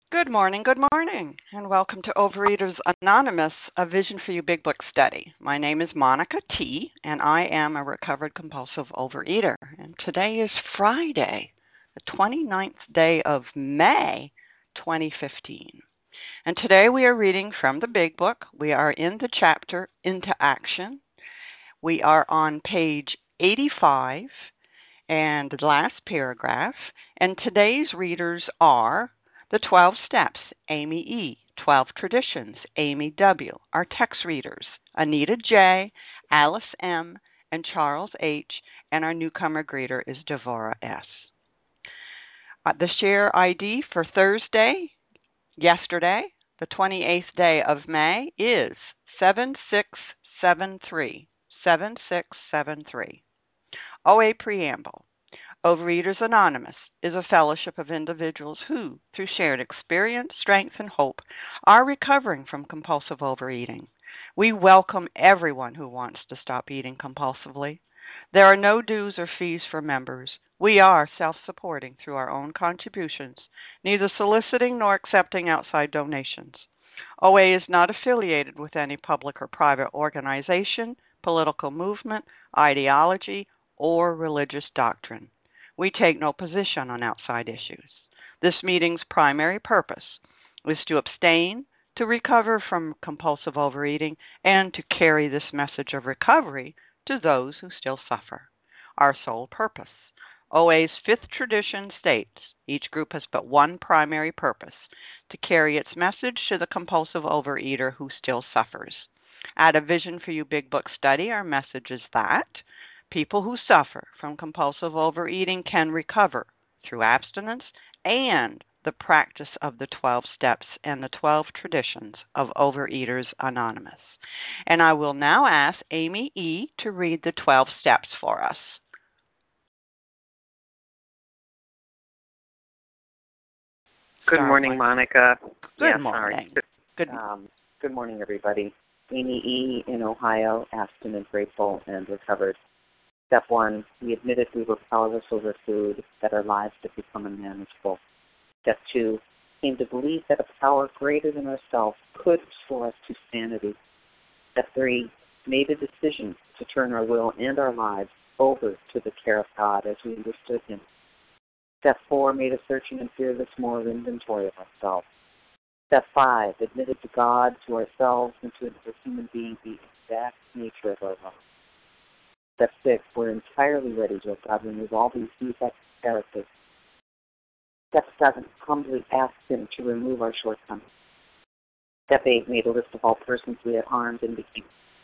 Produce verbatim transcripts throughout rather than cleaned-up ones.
Good morning, good morning, and welcome to Overeaters Anonymous, a Vision for You Big Book study. My name is Monica T., and I am a recovered compulsive overeater. And today is Friday, the twenty-ninth day of May, twenty fifteen. And today we are reading from the Big Book. We are in the chapter Into Action. We are on page eighty-five and the last paragraph. And today's readers are the twelve Steps, Amy E., twelve Traditions, Amy W., our text readers, Anita J., Alice M., and Charles H., and our newcomer greeter is Devora S. Uh, the share I D for Thursday, yesterday, the twenty-eighth day of May, is seven six seven three. seven six seven three. O A Preamble. Overeaters Anonymous is a fellowship of individuals who, through shared experience, strength, and hope, are recovering from compulsive overeating. We welcome everyone who wants to stop eating compulsively. There are no dues or fees for members. We are self-supporting through our own contributions, neither soliciting nor accepting outside donations. O A is not affiliated with any public or private organization, political movement, ideology, or religious doctrine. We take no position on outside issues. This meeting's primary purpose is to abstain, to recover from compulsive overeating, and to carry this message of recovery to those who still suffer. Our sole purpose. O A's fifth tradition states each group has but one primary purpose, to carry its message to the compulsive overeater who still suffers. At a Vision for You Big Book study, our message is that people who suffer from compulsive overeating can recover through abstinence and the practice of the twelve steps and the twelve traditions of Overeaters Anonymous. And I will now ask Amy E. to read the twelve steps for us. Good morning, Monica. Good yeah, morning. Sorry. Good. Um, good morning, everybody. Amy E. in Ohio, abstinent, grateful, and recovered. Step one, we admitted we were powerless over food, that our lives had become unmanageable. Step two, came to believe that a power greater than ourselves could restore us to sanity. Step three, made a decision to turn our will and our lives over to the care of God as we understood Him. Step four, made a searching and fearless moral inventory of ourselves. Step five, admitted to God, to ourselves, and to another human being the exact nature of our love. Step six, we're entirely ready to have God remove all these defects and characters. Step seven, humbly asked Him to remove our shortcomings. Step eight, made a list of all persons we had harmed and became.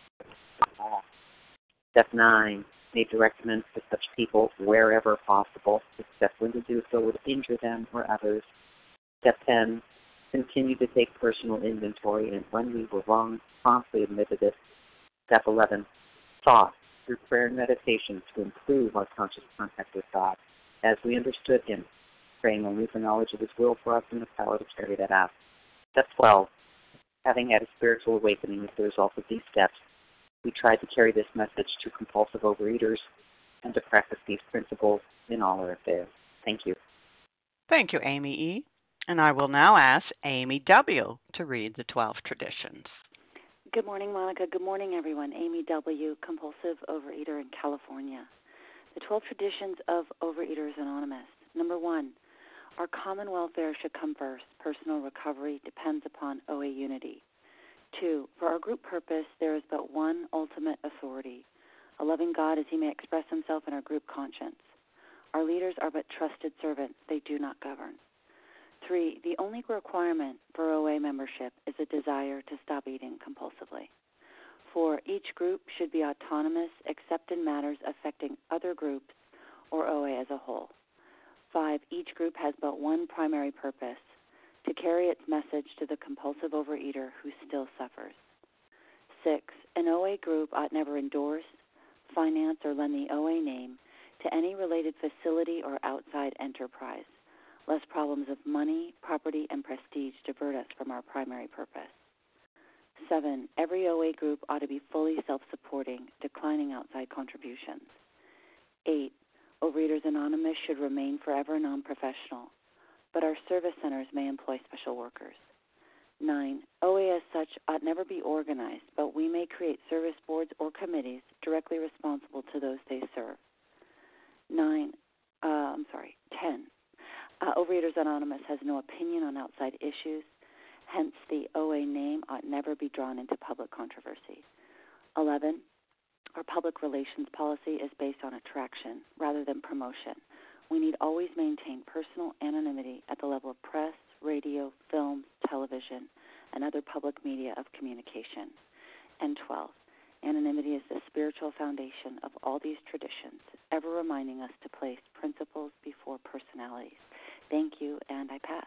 Step nine, made direct amends to such people wherever possible, except when to do so would injure them or others. Step ten, continued to take personal inventory, and when we were wrong, promptly admitted it. Step eleven, sought through prayer and meditation to improve our conscious contact with God as we understood Him, praying only for knowledge of His will for us and the power to carry that out. Step twelve, having had a spiritual awakening as the result of these steps, we tried to carry this message to compulsive overeaters and to practice these principles in all our affairs. Thank you. Thank you, Amy E. And I will now ask Amy W. to read the twelve traditions. Good morning, Monica. Good morning, everyone. Amy W., compulsive overeater in California. The twelve traditions of Overeaters Anonymous. Number one, our common welfare should come first. Personal recovery depends upon O A unity. Two, for our group purpose, there is but one ultimate authority, a loving God as He may express Himself in our group conscience. Our leaders are but trusted servants. They do not govern. Three, the only requirement for O A membership is a desire to stop eating compulsively. Four, each group should be autonomous except in matters affecting other groups or O A as a whole. Five, each group has but one primary purpose, to carry its message to the compulsive overeater who still suffers. Six, an O A group ought never endorse, finance, or lend the O A name to any related facility or outside enterprise, lest problems of money, property, and prestige divert us from our primary purpose. Seven, every O A group ought to be fully self-supporting, declining outside contributions. Eight, Overeaters Anonymous should remain forever non-professional. but our service centers may employ special workers. Nine, O A as such ought never be organized, but we may create service boards or committees directly responsible to those they serve. Nine, uh, I'm sorry, ten, uh, Overeaters Anonymous has no opinion on outside issues, hence the O A name ought never be drawn into public controversy. Eleven, our public relations policy is based on attraction rather than promotion. We need always maintain personal anonymity at the level of press, radio, film, television, and other public media of communication. And twelve, anonymity is the spiritual foundation of all these traditions, ever reminding us to place principles before personalities. Thank you, and I pass.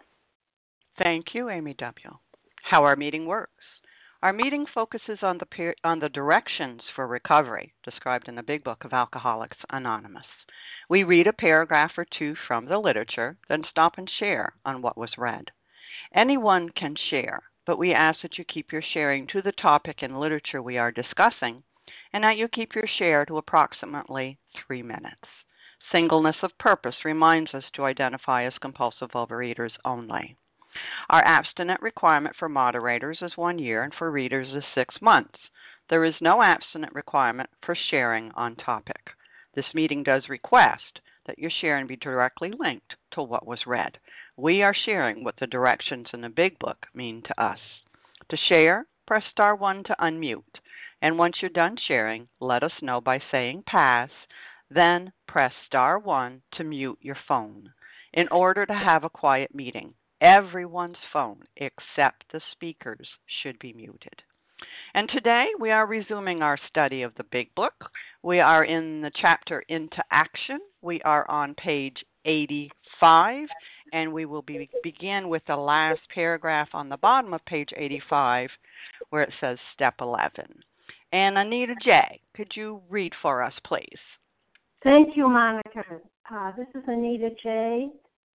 Thank you, Amy W. How our meeting works. Our meeting focuses on the per- on the directions for recovery described in the Big Book of Alcoholics Anonymous. We read a paragraph or two from the literature, then stop and share on what was read. Anyone can share, but we ask that you keep your sharing to the topic and literature we are discussing, and that you keep your share to approximately three minutes. Singleness of purpose reminds us to identify as compulsive overeaters only. Our abstinent requirement for moderators is one year and for readers is six months. There is no abstinent requirement for sharing on topic. This meeting does request that your sharing be directly linked to what was read. We are sharing what the directions in the Big Book mean to us. To share, press star one to unmute. And once you're done sharing, let us know by saying pass, then press star one to mute your phone. In order to have a quiet meeting, everyone's phone except the speaker's should be muted. And today we are resuming our study of the Big Book. We are in the chapter Into Action. We are on page eighty-five, and we will be, begin with the last paragraph on the bottom of page eighty-five where it says Step eleven. And Anita J., could you read for us, please? Thank you, Monica. Uh, this is Anita J.,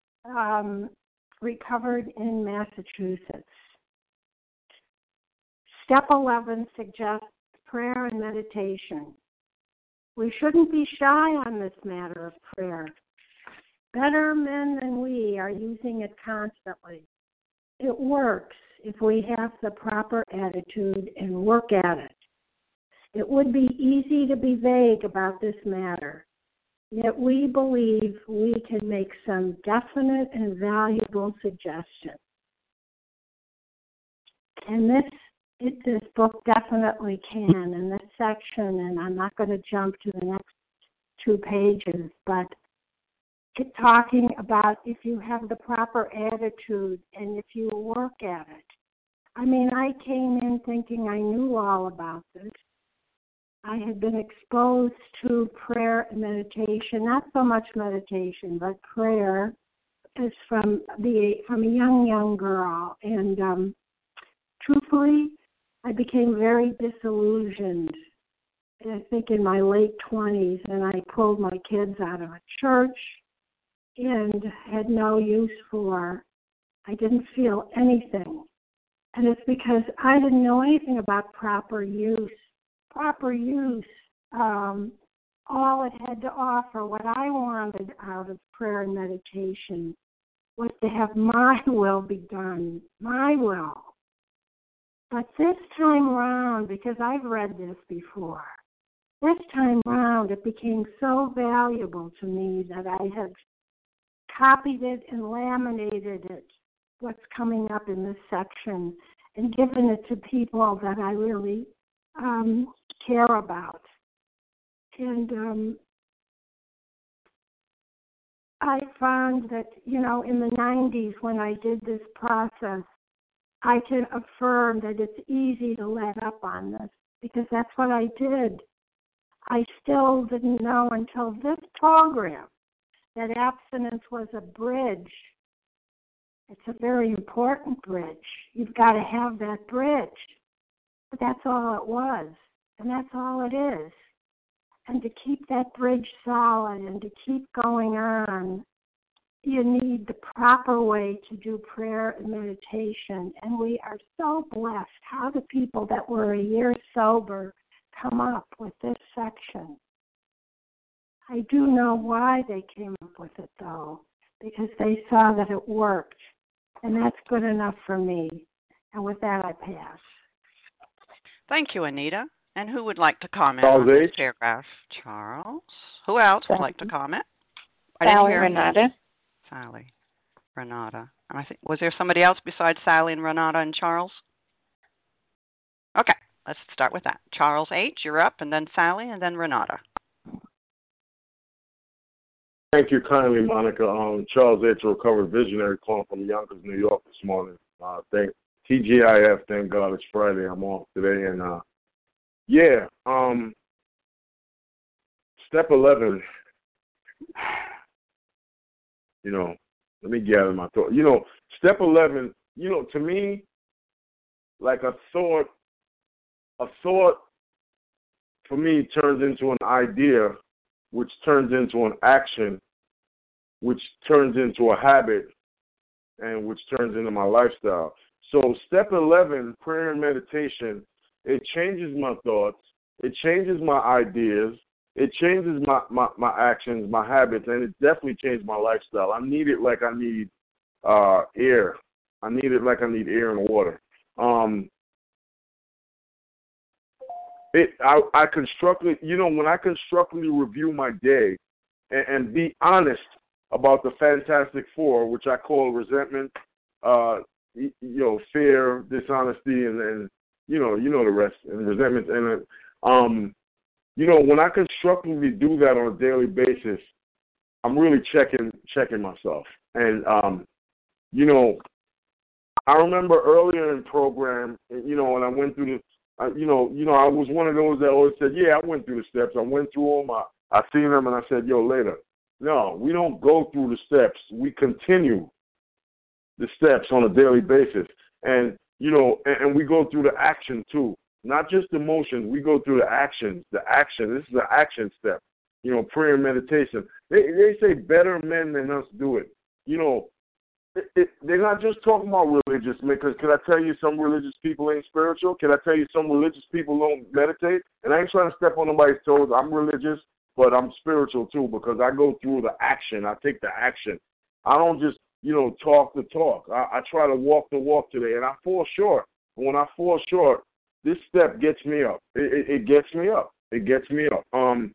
um, recovered in Massachusetts. Step eleven suggests prayer and meditation. We shouldn't be shy on this matter of prayer. Better men than we are using it constantly. It works if we have the proper attitude and work at it. It would be easy to be vague about this matter, yet we believe we can make some definite and valuable suggestions. And this It, this book definitely can in this section, and I'm not going to jump to the next two pages, but it's talking about if you have the proper attitude and if you work at it. I mean, I came in thinking I knew all about this. I had been exposed to prayer and meditation, not so much meditation, but prayer, is from the from a young, young girl. And um, truthfully, I became very disillusioned, I think in my late twenties, and I pulled my kids out of a church and had no use for. I didn't feel anything. And it's because I didn't know anything about proper use. Proper use, um, all it had to offer, what I wanted out of prayer and meditation, was to have my will be done, my will. But this time round, because I've read this before, this time round it became so valuable to me that I have copied it and laminated it, what's coming up in this section, and given it to people that I really um, care about. And um, I found that, you know, in the nineties when I did this process, I can affirm that it's easy to let up on this because that's what I did. I still didn't know until this program that abstinence was a bridge. It's a very important bridge. You've got to have that bridge. But that's all it was, and that's all it is. And to keep that bridge solid and to keep going on, you need the proper way to do prayer and meditation. And we are so blessed. How do people that were a year sober come up with this section? I do know why they came up with it, though. because they saw that it worked. And that's good enough for me. And with that, I pass. Thank you, Anita. And who would like to comment Charles on this H. paragraph? Charles. Who else would like to comment? I Sally didn't hear Renata. Sally. Renata. And I think was there somebody else besides Sally and Renata and Charles? Okay, let's start with that. Charles H., you're up, and then Sally, and then Renata. Thank you kindly, Monica. Um, Charles H., a recovered visionary, calling from Yonkers, New York this morning. Uh, thank T G I F. Thank God it's Friday. I'm off today, and uh, yeah. Um, step eleven. You know, let me gather my thought. You know, step eleven. You know, to me, like a thought, a thought for me turns into an idea, which turns into an action, which turns into a habit, and which turns into my lifestyle. So step eleven, prayer and meditation, it changes my thoughts, it changes my ideas, it changes my, my, my actions, my habits, and it definitely changed my lifestyle. I need it like I need uh, air. I need it like I need air and water. Um, It, I, I constructively, you know, when I constructively review my day and, and be honest about the Fantastic Four, which I call resentment, uh, you, you know, fear, dishonesty, and, and you know, you know the rest, and resentment, and um, you know, when I constructively do that on a daily basis, I'm really checking checking myself, and um, you know, I remember earlier in program, you know, when I went through the I, you know, you know, I was one of those that always said, yeah, I went through the steps. I went through them. I, I seen them, and I said, yo, later. No, we don't go through the steps. We continue the steps on a daily basis. And, you know, and, and we go through the action, too. Not just the motions. We go through the actions. The action. This is the action step. You know, prayer and meditation. They, they say better men than us do it. You know, It, it, they're not just talking about religious, because can I tell you some religious people ain't spiritual? Can I tell you some religious people don't meditate? And I ain't trying to step on nobody's toes. I'm religious, but I'm spiritual too, because I go through the action. I take the action. I don't just, you know, talk the talk. I, I try to walk the walk today, and I fall short. And when I fall short, this step gets me up. It, it, it gets me up. It gets me up. Um.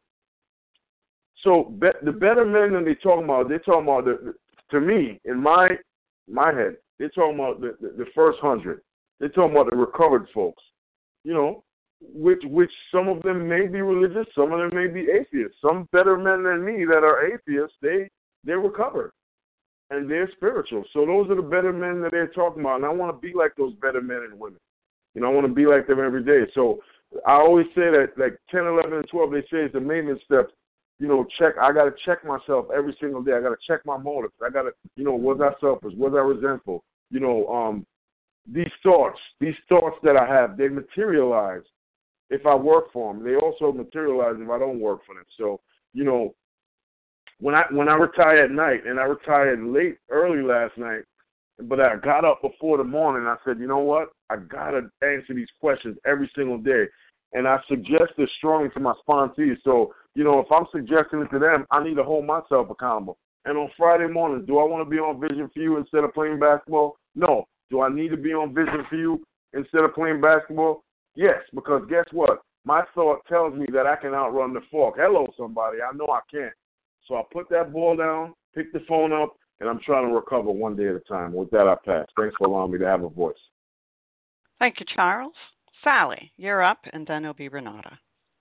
So be, the better men that they talking about, they're talking about, the, to me, in my my head, they're talking about the, the, the first hundred. They're talking about the recovered folks, you know, which which some of them may be religious, some of them may be atheists. Some better men than me that are atheists, they they're recovered and they're spiritual. So those are the better men that they're talking about, and I want to be like those better men and women. You know, I want to be like them every day. So I always say that like ten, eleven, and twelve, they say it's the maintenance steps. You know, check. I got to check myself every single day. I got to check my motives. I got to, you know, was I selfish? Was I resentful? You know, um, these thoughts, these thoughts that I have, they materialize if I work for them. They also materialize if I don't work for them. So, you know, when I when I retire at night, and I retired late, early last night, but I got up before the morning, I said, you know what? I got to answer these questions every single day. And I suggest this strongly to my sponsees. So, you know, if I'm suggesting it to them, I need to hold myself accountable. And on Friday mornings, do I want to be on Vision for You instead of playing basketball? No. Do I need to be on Vision for You instead of playing basketball? Yes, because guess what? My thought tells me that I can outrun the fork. Hello, somebody. I know I can't. So I put that ball down, pick the phone up, and I'm trying to recover one day at a time. With that, I pass. Thanks for allowing me to have a voice. Thank you, Charles. Sally, you're up, and then it'll be Renata.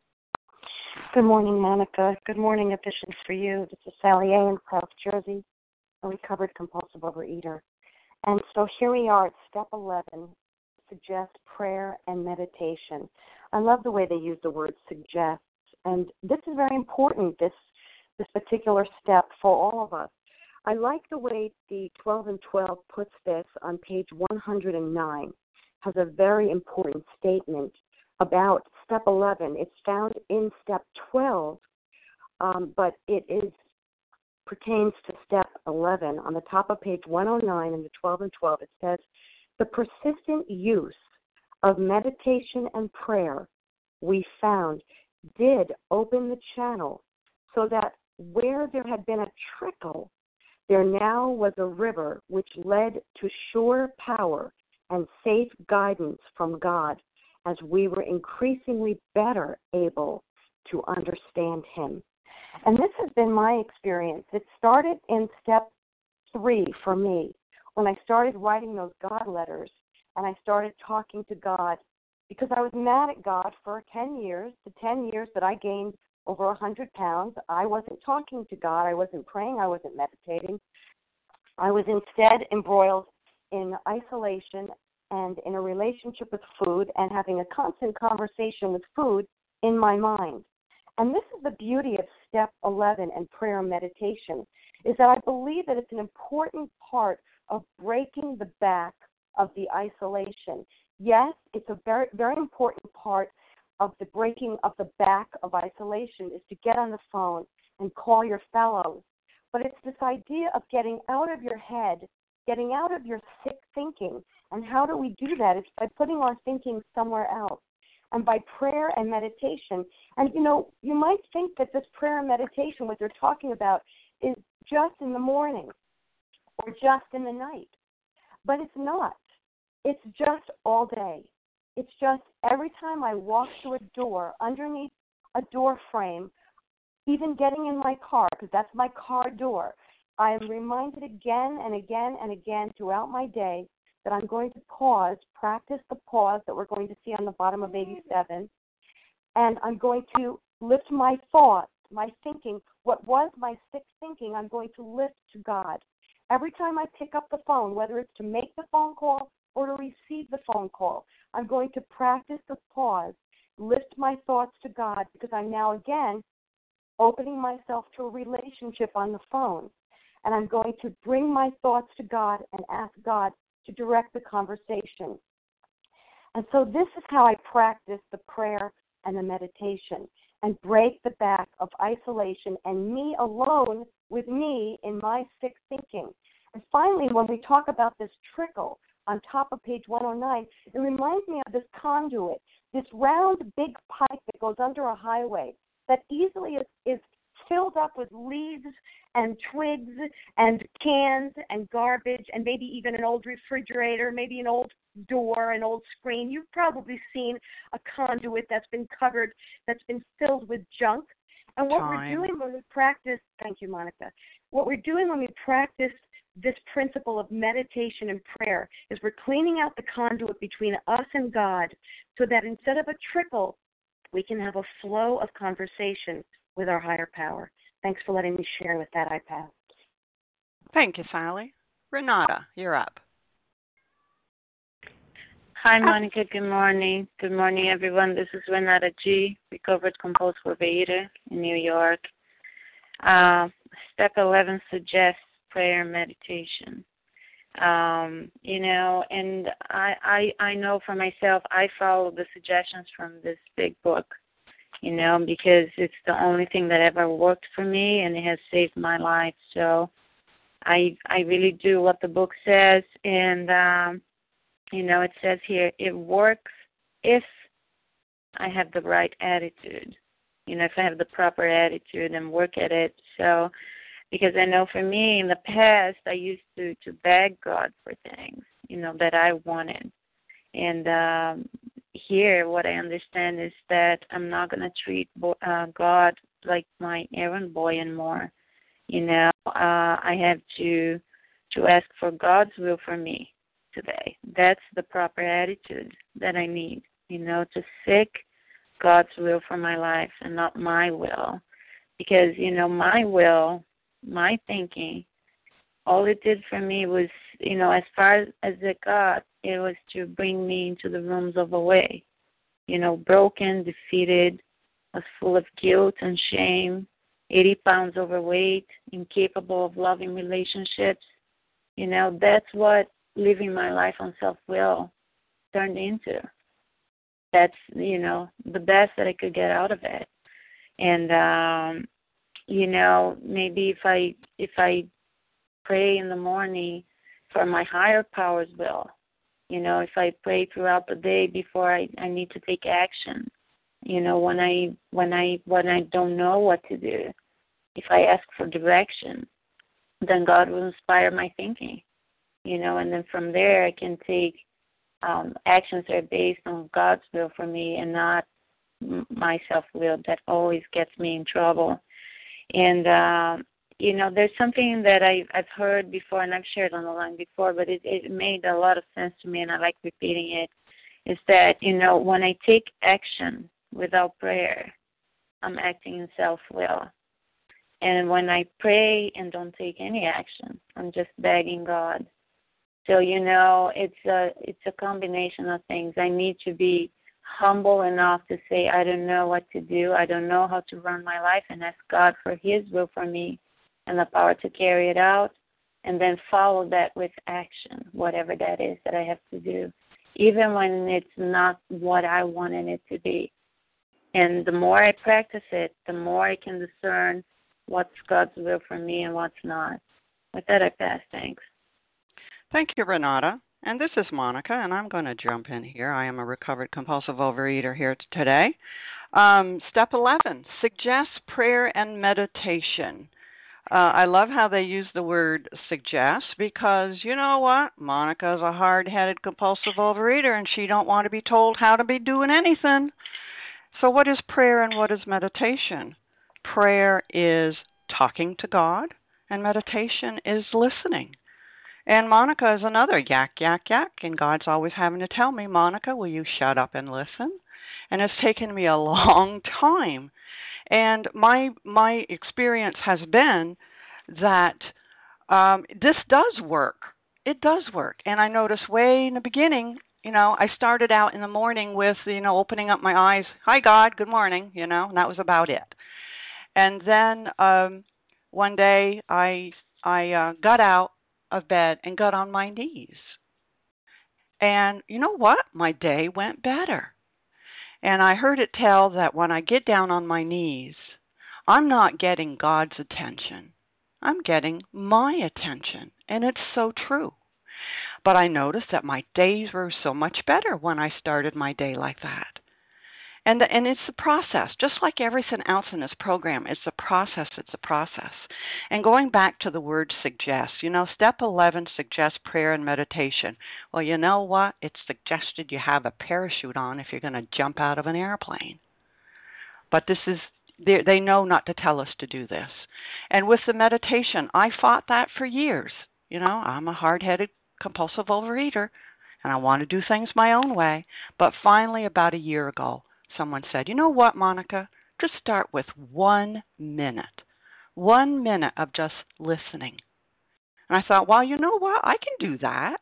Good morning, Monica. Good morning, Vision for You. This is Sally A. in South Jersey, a recovered compulsive overeater. And so here we are at step eleven, suggest prayer and meditation. I love the way they use the word suggest, and this is very important, this this particular step for all of us. I like the way the twelve and twelve puts this on page one hundred nine. Has a very important statement about step eleven. It's found in step twelve, um, but it is pertains to step eleven. On the top of page one oh nine in the twelve and twelve, it says, the persistent use of meditation and prayer, we found, did open the channel so that where there had been a trickle, There now was a river which led to sure power and safe guidance from God as we were increasingly better able to understand him. And this has been my experience. It started in step three for me when I started writing those God letters and I started talking to God because I was mad at God for ten years, the ten years that I gained over one hundred pounds. I wasn't talking to God. I wasn't praying. I wasn't meditating. I was instead embroiled in isolation and in a relationship with food and having a constant conversation with food in my mind. And this is the beauty of step eleven and prayer and meditation, is that I believe that it's an important part of breaking the back of the isolation. Yes, it's a very, very important part of the breaking of the back of isolation is to get on the phone and call your fellows. But it's this idea of getting out of your head, getting out of your sick thinking. And how do we do that? It's by putting our thinking somewhere else and by prayer and meditation. And, you know, you might think that this prayer and meditation, what they're talking about, is just in the morning or just in the night. But it's not. It's just all day. It's just every time I walk through a door, underneath a door frame, even getting in my car, because that's my car door, I am reminded again and again and again throughout my day that I'm going to pause, practice the pause that we're going to see on the bottom of eighty-seven, and I'm going to lift my thoughts, my thinking, what was my sick thinking, I'm going to lift to God. Every time I pick up the phone, whether it's to make the phone call or to receive the phone call, I'm going to practice the pause, lift my thoughts to God, because I'm now again opening myself to a relationship on the phone. And I'm going to bring my thoughts to God and ask God to direct the conversation. And so this is how I practice the prayer and the meditation and break the back of isolation and me alone with me in my sick thinking. And finally, when we talk about this trickle on top of page one oh nine, it reminds me of this conduit, this round big pipe that goes under a highway that easily is, is filled up with leaves and twigs and cans and garbage and maybe even an old refrigerator, maybe an old door, an old screen. You've probably seen a conduit that's been covered, that's been filled with junk. And what Time. we're doing when we practice, thank you, Monica, what we're doing when we practice this principle of meditation and prayer is we're cleaning out the conduit between us and God so that instead of a trickle, we can have a flow of conversation with our higher power. Thanks for letting me share with that, I pass. Thank you, Sally. Renata, you're up. Hi, Monica. Good morning. Good morning, everyone. This is Renata G., recovered compulsive overeater in New York. Uh, step eleven suggests prayer and meditation. Um, you know, and I, I, I know for myself, I follow the suggestions from this big book, you know, because it's the only thing that ever worked for me, and it has saved my life. So I I really do what the book says, and, um, you know, it says here, it works if I have the right attitude, you know, if I have the proper attitude and work at it. So, because I know for me in the past, I used to, to beg God for things, you know, that I wanted. And um, here what I understand is that I'm not going to treat uh, God like my errand boy anymore. You know, uh, I have to to ask for God's will for me today. That's the proper attitude that I need, you know, to seek God's will for my life and not my will. Because, you know, my will, my thinking, all it did for me was, you know, as far as it got, it was to bring me into the rooms of away. You know, broken, defeated, was full of guilt and shame, eighty pounds overweight, incapable of loving relationships. You know, that's what living my life on self-will turned into. That's, you know, the best that I could get out of it. And, um, you know, maybe if I if I pray in the morning for my higher power's will, you know, if I pray throughout the day before I, I need to take action, you know, when I when I when I don't know what to do, if I ask for direction, then God will inspire my thinking, you know, and then from there I can take um, actions that are based on God's will for me and not my self-will that always gets me in trouble. And, uh, you know, there's something that I, I've heard before, and I've shared on the line before, but it, it made a lot of sense to me, and I like repeating it, is that, you know, when I take action without prayer, I'm acting in self-will. And when I pray and don't take any action, I'm just begging God. So, you know, it's a, it's a combination of things. I need to be humble enough to say, I don't know what to do. I don't know how to run my life, and ask God for his will for me and the power to carry it out, and then follow that with action, whatever that is that I have to do, even when it's not what I wanted it to be. And the more I practice it, the more I can discern what's God's will for me and what's not. With that, I pass. Thanks. Thank you, Renata. And this is Monica, and I'm going to jump in here. I am a recovered compulsive overeater here today. Um, step eleven, suggest prayer and meditation. Uh, I love how they use the word suggest because, you know what, Monica's a hard-headed compulsive overeater, and she don't want to be told how to be doing anything. So what is prayer and what is meditation? Prayer is talking to God, and meditation is listening. And Monica is another yak, yak, yak, and God's always having to tell me, Monica, will you shut up and listen? And it's taken me a long time. And my my experience has been that um, this does work. It does work. And I noticed way in the beginning, you know, I started out in the morning with, you know, opening up my eyes, hi, God, good morning, you know, and that was about it. And then um, one day I, I uh, got out of bed and got on my knees. And you know what? My day went better. And I heard it tell that when I get down on my knees, I'm not getting God's attention. I'm getting my attention. And it's so true. But I noticed that my days were so much better when I started my day like that. And the, and it's the process, just like everything else in this program. It's the process, it's the process. And going back to the word suggest, you know, step eleven suggests prayer and meditation. Well, you know what? It's suggested you have a parachute on if you're going to jump out of an airplane. But this is, they, they know not to tell us to do this. And with the meditation, I fought that for years. You know, I'm a hard-headed compulsive overeater, and I want to do things my own way. But finally, about a year ago, someone said, you know what, Monica, just start with one minute. One minute of just listening. And I thought, well, you know what, I can do that.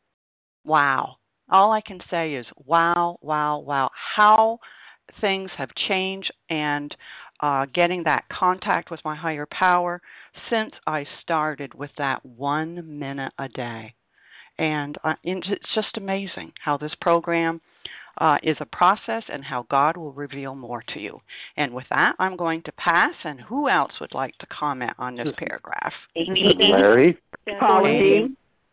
Wow. All I can say is, wow, wow, wow. How things have changed and uh, getting that contact with my higher power since I started with that one minute a day. And uh, it's just amazing how this program Uh, is a process and how God will reveal more to you. And with that, I'm going to pass. And who else would like to comment on this paragraph? Amy. Larry. Paula.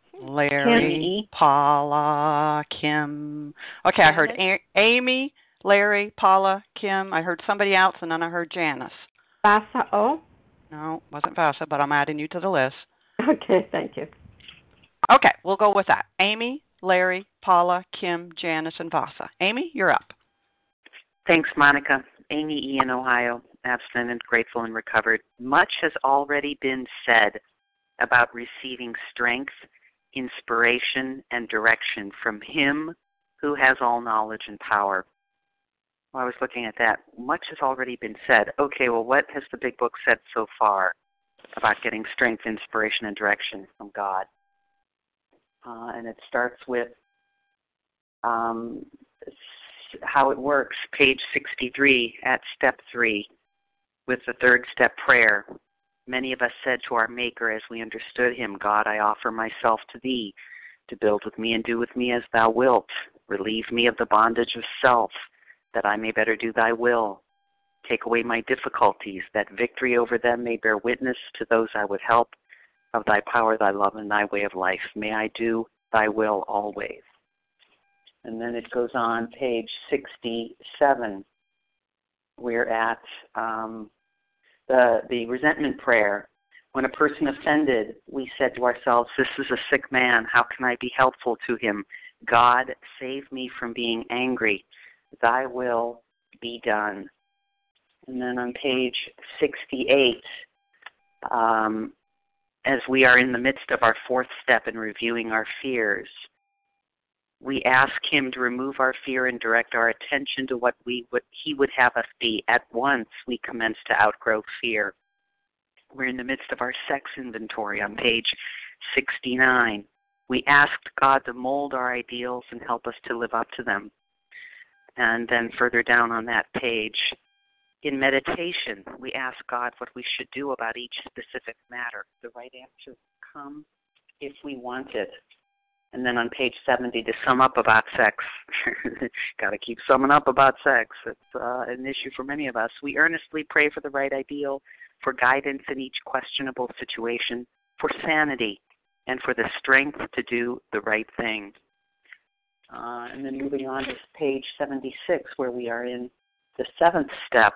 Larry. Kim. Paula. Kim. Okay, I heard A- Amy, Larry, Paula, Kim. I heard somebody else, and then I heard Janice. Vasa O? No, wasn't Vasa, but I'm adding you to the list. Okay, thank you. Okay, we'll go with that. Amy, Larry, Paula, Kim, Janice, and Vasa. Amy, you're up. Thanks, Monica. Amy E. in Ohio, abstinent and grateful and recovered. Much has already been said about receiving strength, inspiration, and direction from Him who has all knowledge and power. Well, I was looking at that. Much has already been said. Okay, well, what has the Big Book said so far about getting strength, inspiration, and direction from God? Uh, and it starts with um, how it works, page sixty-three at step three, with the third step prayer. Many of us said to our Maker as we understood Him, God, I offer myself to Thee to build with me and do with me as Thou wilt. Relieve me of the bondage of self, that I may better do Thy will. Take away my difficulties, that victory over them may bear witness to those I would help of Thy power, Thy love, and Thy way of life. May I do Thy will always. And then it goes on, page sixty-seven. We're at um, the, the resentment prayer. When a person offended, we said to ourselves, this is a sick man. How can I be helpful to him? God, save me from being angry. Thy will be done. And then on page sixty-eight, um, as we are in the midst of our fourth step in reviewing our fears, we ask him to remove our fear and direct our attention to what we would, he would have us be. At once, we commence to outgrow fear. We're in the midst of our sex inventory on page sixty-nine. We asked God to mold our ideals and help us to live up to them. And then further down on that page, in meditation, we ask God what we should do about each specific matter. The right answer will come if we want it. And then on page seventy, to sum up about sex, got to keep summing up about sex. It's uh, an issue for many of us. We earnestly pray for the right ideal, for guidance in each questionable situation, for sanity, and for the strength to do the right thing. Uh, and then moving on to page seventy-six, where we are in the seventh step,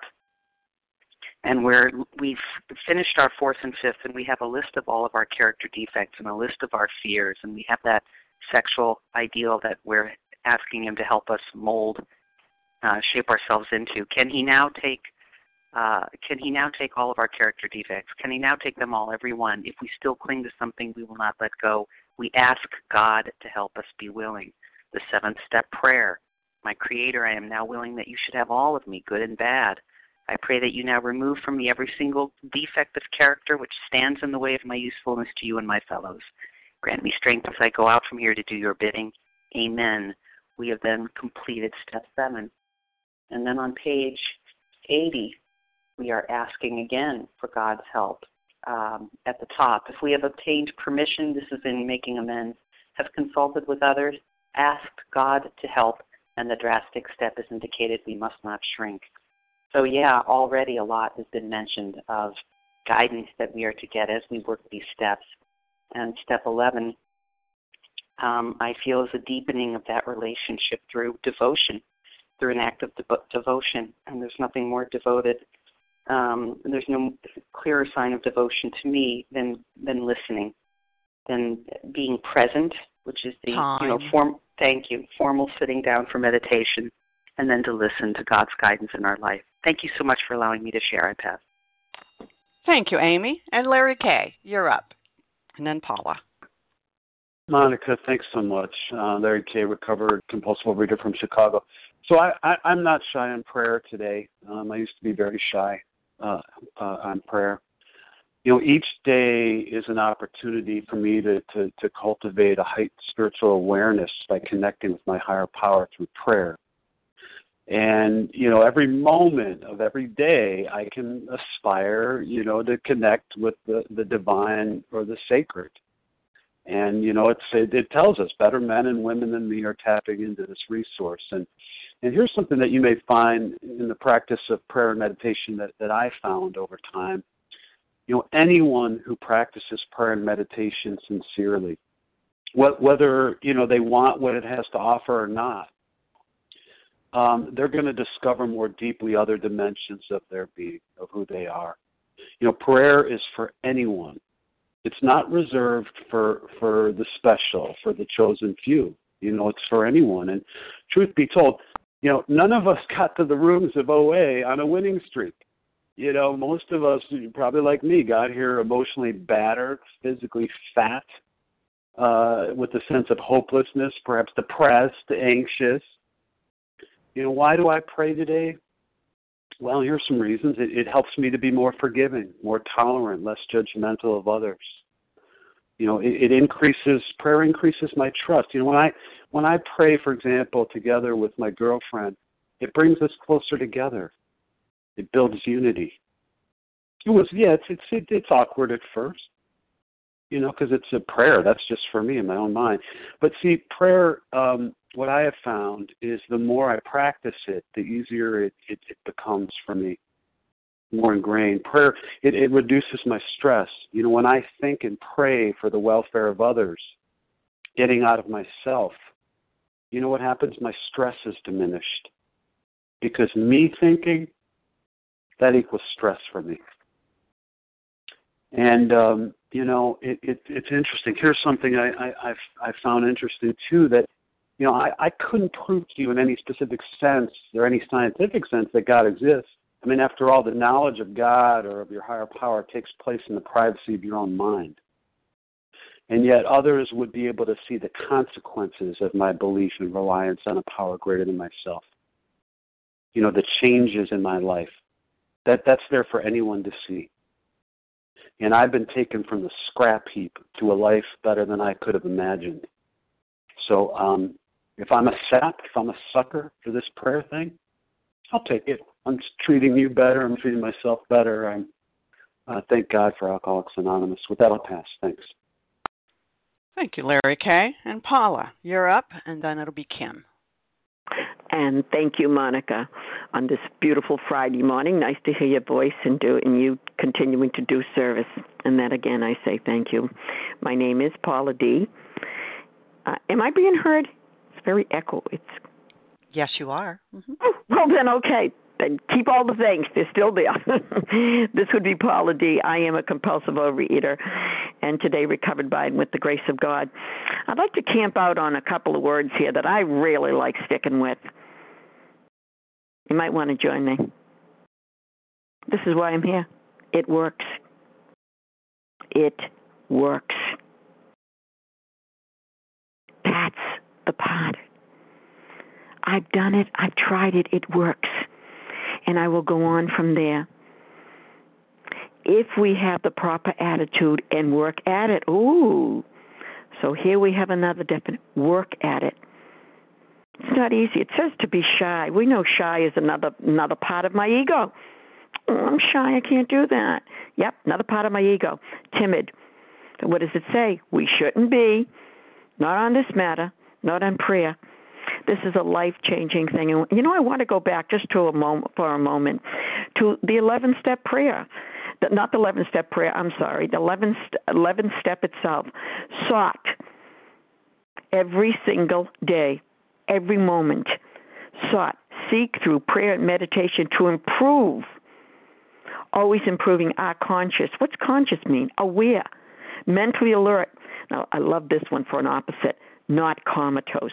and where we've finished our fourth and fifth, and we have a list of all of our character defects and a list of our fears, and we have that sexual ideal that we're asking him to help us mold, uh, shape ourselves into. Can he now take uh, can he now take all of our character defects? Can he now take them all, every one? If we still cling to something we will not let go, we ask God to help us be willing. The seventh step prayer. My Creator, I am now willing that you should have all of me, good and bad. I pray that you now remove from me every single defect of character which stands in the way of my usefulness to you and my fellows. Grant me strength as I go out from here to do your bidding. Amen. We have then completed step seven. And then on page eighty, we are asking again for God's help. Um, at the top, if we have obtained permission, this is in making amends, have consulted with others, asked God to help, and the drastic step is indicated, we must not shrink. So yeah, already a lot has been mentioned of guidance that we are to get as we work these steps. And step eleven, um, I feel, is a deepening of that relationship through devotion, through an act of de- devotion. And there's nothing more devoted, um, there's no clearer sign of devotion to me than than listening, than being present, which is the Time. you know form. Thank you, formal sitting down for meditation, and then to listen to God's guidance in our life. Thank you so much for allowing me to share. I pass. Thank you, Amy. And Larry K., you're up. And then Paula. Monica, thanks so much. Uh, Larry K., recovered compulsive overeater from Chicago. So I, I, I'm not shy on prayer today. Um, I used to be very shy uh, uh, on prayer. You know, each day is an opportunity for me to, to, to cultivate a heightened spiritual awareness by connecting with my higher power through prayer. And, you know, every moment of every day I can aspire, you know, to connect with the, the divine or the sacred. And, you know, it's, it, it tells us better men and women than me are tapping into this resource. And and here's something that you may find in the practice of prayer and meditation that, that I found over time. You know, anyone who practices prayer and meditation sincerely, whether, you know, they want what it has to offer or not, um, they're going to discover more deeply other dimensions of their being, of who they are. You know, prayer is for anyone. It's not reserved for for the special, for the chosen few. You know, it's for anyone. And truth be told, you know, none of us got to the rooms of O A on a winning streak. You know, most of us, probably like me, got here emotionally battered, physically fat, uh, with a sense of hopelessness, perhaps depressed, anxious. You know, why do I pray today? Well, here's some reasons. It, it helps me to be more forgiving, more tolerant, less judgmental of others. You know, it, it increases, prayer increases my trust. You know, when I when I pray, for example, together with my girlfriend, it brings us closer together. It builds unity. It was, yeah, it's it's it, it's awkward at first, you know, because it's a prayer. That's just for me in my own mind. But see, prayer, um, what I have found is the more I practice it, the easier it, it, it becomes for me, more ingrained. Prayer, it, it reduces my stress. You know, when I think and pray for the welfare of others, getting out of myself, you know what happens? My stress is diminished. Because me thinking, that equals stress for me. And, um, you know, it, it, it's interesting. Here's something I, I, I've, I found interesting, too, that, you know, I, I couldn't prove to you in any specific sense or any scientific sense that God exists. I mean, after all, the knowledge of God or of your higher power takes place in the privacy of your own mind. And yet others would be able to see the consequences of my belief and reliance on a power greater than myself. You know, the changes in my life. That that's there for anyone to see. And I've been taken from the scrap heap to a life better than I could have imagined. So um, if I'm a sap, if I'm a sucker for this prayer thing, I'll take it. I'm treating you better. I'm treating myself better. I'm, uh, thank God for Alcoholics Anonymous. With that, I'll pass. Thanks. Thank you, Larry K. And Paula, you're up, and then it'll be Kim. And thank you, Monica, on this beautiful Friday morning. Nice to hear your voice and do and you continuing to do service. And that, again, I say thank you. My name is Paula D. Uh, am I being heard? It's very echo. It's Yes, you are. Mm-hmm. Oh, well, then, okay. Then keep all the things. They're still there. This would be Paula D. I am a compulsive overeater, and today recovered by and with the grace of God. I'd like to camp out on a couple of words here that I really like sticking with. You might want to join me. This is why I'm here. It works. It works. That's the part. I've done it. I've tried it. It works. And I will go on from there. If we have the proper attitude and work at it, ooh, so here we have another definite, work at it. It's not easy. It says to be shy. We know shy is another another part of my ego. Oh, I'm shy. I can't do that. Yep, another part of my ego. Timid. So what does it say? We shouldn't be. Not on this matter. Not on prayer. This is a life-changing thing. And, you know, I want to go back just to a moment, for a moment to the eleven-step prayer. The, not the eleven-step prayer, I'm sorry, the eleventh, eleventh step itself. Sought every single day, every moment. Sought, seek through prayer and meditation to improve. Always improving our conscious. What's conscious mean? Aware. Mentally alert. Now, I love this one for an opposite. Not comatose.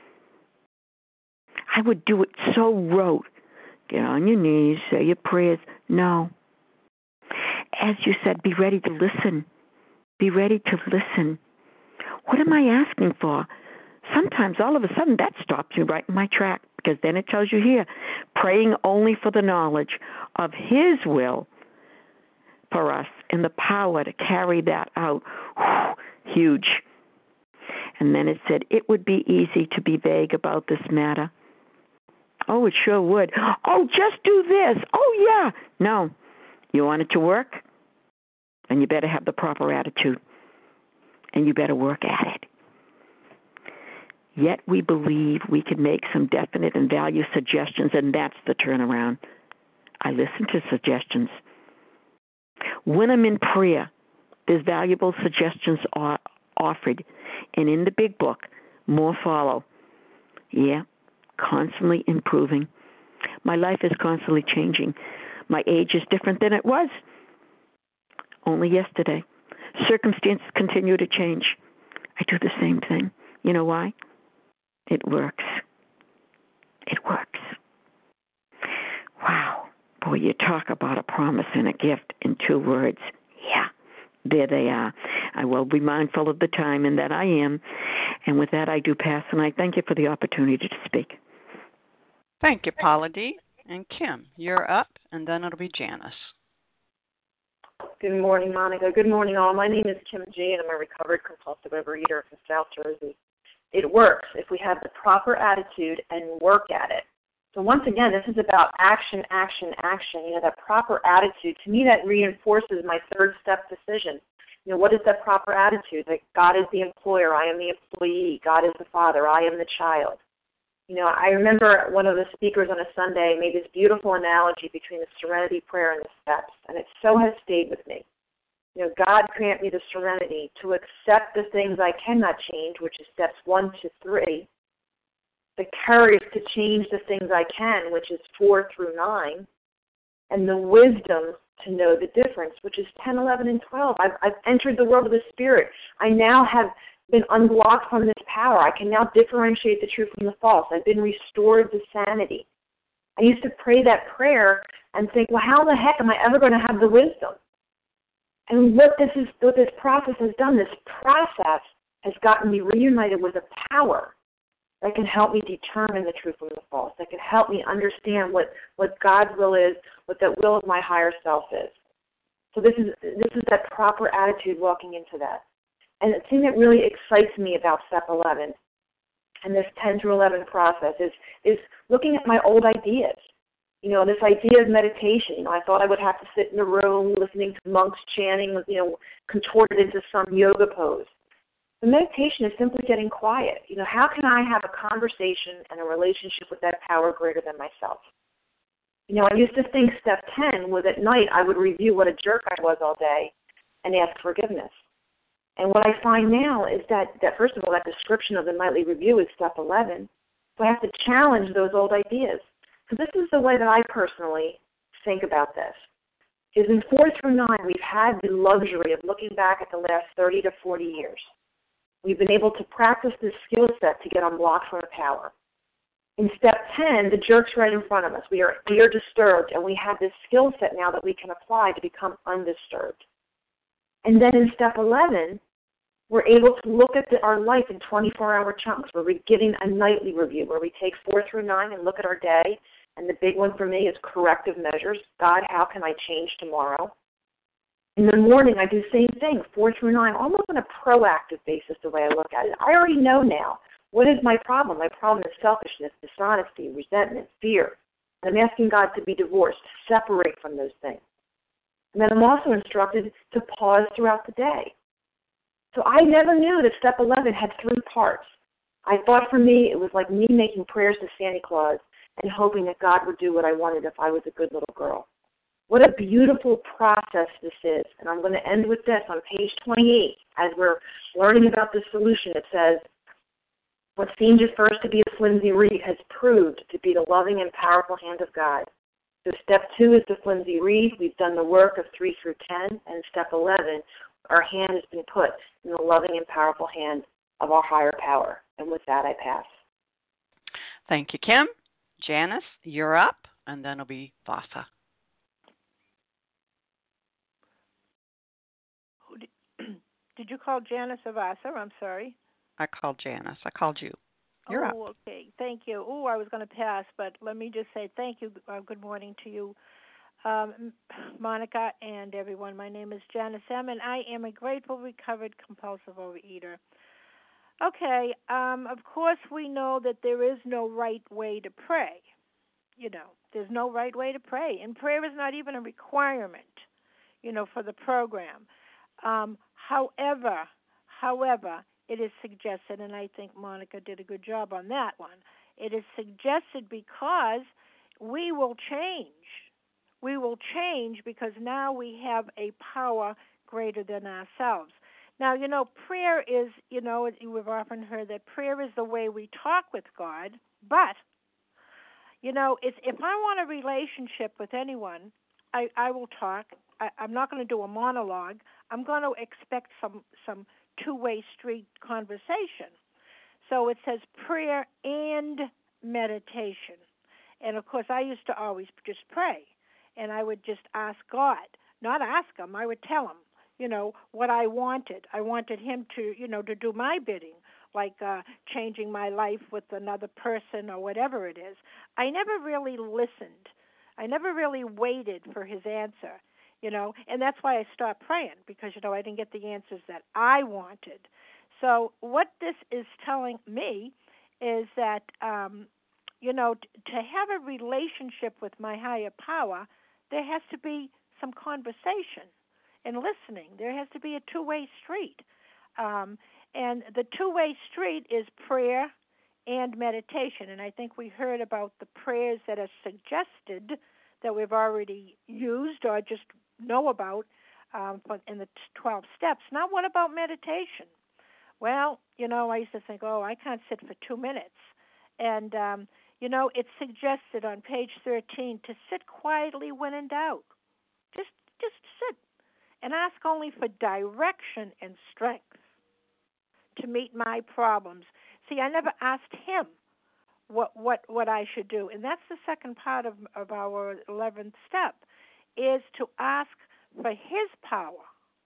I would do it so rote. Get on your knees, say your prayers. No. As you said, be ready to listen. Be ready to listen. What am I asking for? Sometimes all of a sudden that stops me right in my track, because then it tells you here, praying only for the knowledge of His will for us and the power to carry that out. Whew, huge. And then it said, it would be easy to be vague about this matter. Oh, it sure would. Oh, just do this. Oh, yeah. No. You want it to work? And you better have the proper attitude. And you better work at it. Yet we believe we can make some definite and value suggestions, and that's the turnaround. I listen to suggestions. When I'm in prayer, there's valuable suggestions are offered. And in the big book, more follow. Yeah. Constantly improving. My life is constantly changing. My age is different than it was only yesterday. Circumstances continue to change. I do the same thing. You know why? It works. It works. Wow. Boy, you talk about a promise and a gift in two words. Yeah, there they are. I will be mindful of the time, and that I am. And with that, I do pass, and I thank you for the opportunity to speak. Thank you, Paula D. And Kim, you're up, and then it'll be Janice. Good morning, Monica. Good morning, all. My name is Kim G., and I'm a recovered compulsive overeater from South Jersey. It works if we have the proper attitude and work at it. So once again, this is about action, action, action. You know, that proper attitude, to me, that reinforces my third step decision. You know, what is that proper attitude? That God is the employer, I am the employee. God is the father, I am the child. You know, I remember one of the speakers on a Sunday made this beautiful analogy between the serenity prayer and the steps, and it so has stayed with me. You know, God grant me the serenity to accept the things I cannot change, which is steps one to three, the courage to change the things I can, which is four through nine, and the wisdom to know the difference, which is ten, eleven, and twelve. I've, I've entered the world of the Spirit. I now have been unblocked from this power. I can now differentiate the true from the false. I've been restored to sanity. I used to pray that prayer and think, well, how the heck am I ever going to have the wisdom? And what this is, what this process has done, this process has gotten me reunited with a power that can help me determine the truth from the false, that can help me understand what, what God's will is, what that will of my higher self is. So this is this is that proper attitude walking into that. And the thing that really excites me about step eleven and this ten through eleven process is is looking at my old ideas. You know, this idea of meditation. You know, I thought I would have to sit in a room listening to monks chanting, you know, contorted into some yoga pose. The meditation is simply getting quiet. You know, how can I have a conversation and a relationship with that power greater than myself? You know, I used to think step ten was at night I would review what a jerk I was all day and ask forgiveness. And what I find now is that, that first of all, that description of the nightly review is step eleven. So I have to challenge those old ideas. So this is the way that I personally think about this. Is in four through nine, we've had the luxury of looking back at the last thirty to forty years. We've been able to practice this skill set to get unblocked from the power. In step ten, the jerk's right in front of us. We are, we are disturbed, and we have this skill set now that we can apply to become undisturbed. And then in step eleven, we're able to look at the, our life in twenty-four hour chunks, where we're giving a nightly review, where we take four through nine and look at our day. And the big one for me is corrective measures. God, how can I change tomorrow? In the morning, I do the same thing, four through nine, almost on a proactive basis, the way I look at it. I already know now. What is my problem? My problem is selfishness, dishonesty, resentment, fear. And I'm asking God to be divorced, to separate from those things. And then I'm also instructed to pause throughout the day. So I never knew that step eleven had three parts. I thought for me it was like me making prayers to Santa Claus and hoping that God would do what I wanted if I was a good little girl. What a beautiful process this is. And I'm going to end with this on page twenty-eight. As we're learning about this solution, it says, what seemed at first to be a flimsy reed has proved to be the loving and powerful hand of God. So step two is the flimsy reed. We've done the work of three through ten. And step eleven, our hand has been put in the loving and powerful hand of our higher power. And with that, I pass. Thank you, Kim. Janice, you're up, and then it'll be Vasa. Did you call Janice or Vasa? I'm sorry. I called Janice. I called you. You're oh, up. okay. Thank you. Oh, I was going to pass, but let me just say thank you. Uh, good morning to you, um, Monica, and everyone. My name is Janice M., and I am a grateful, recovered, compulsive overeater. Okay, um, of course we know that there is no right way to pray. You know, there's no right way to pray. And prayer is not even a requirement, you know, for the program. Um, however, however, it is suggested, and I think Monica did a good job on that one, it is suggested because we will change. We will change because now we have a power greater than ourselves. Now, you know, prayer is, you know, we've often heard that prayer is the way we talk with God, but, you know, it's, if I want a relationship with anyone, I, I will talk. I, I'm not going to do a monologue. I'm going to expect some, some two-way street conversation. So it says prayer and meditation. And, of course, I used to always just pray, and I would just ask God, not ask him, I would tell him, you know, what I wanted. I wanted him to, you know, to do my bidding, like uh, changing my life with another person or whatever it is. I never really listened. I never really waited for his answer, you know, and that's why I stopped praying because, you know, I didn't get the answers that I wanted. So what this is telling me is that, um, you know, t- to have a relationship with my higher power, there has to be some conversation and listening. There has to be a two-way street. Um, and the two-way street is prayer and meditation. And I think we heard about the prayers that are suggested that we've already used or just know about um, in the twelve steps. Now, what about meditation? Well, you know, I used to think, oh, I can't sit for two minutes. And, um, you know, it's suggested on page thirteen to sit quietly when in doubt. Just just sit and ask only for direction and strength to meet my problems. See, I never asked him what what what I should do, and that's the second part of of our eleventh step, is to ask for his power.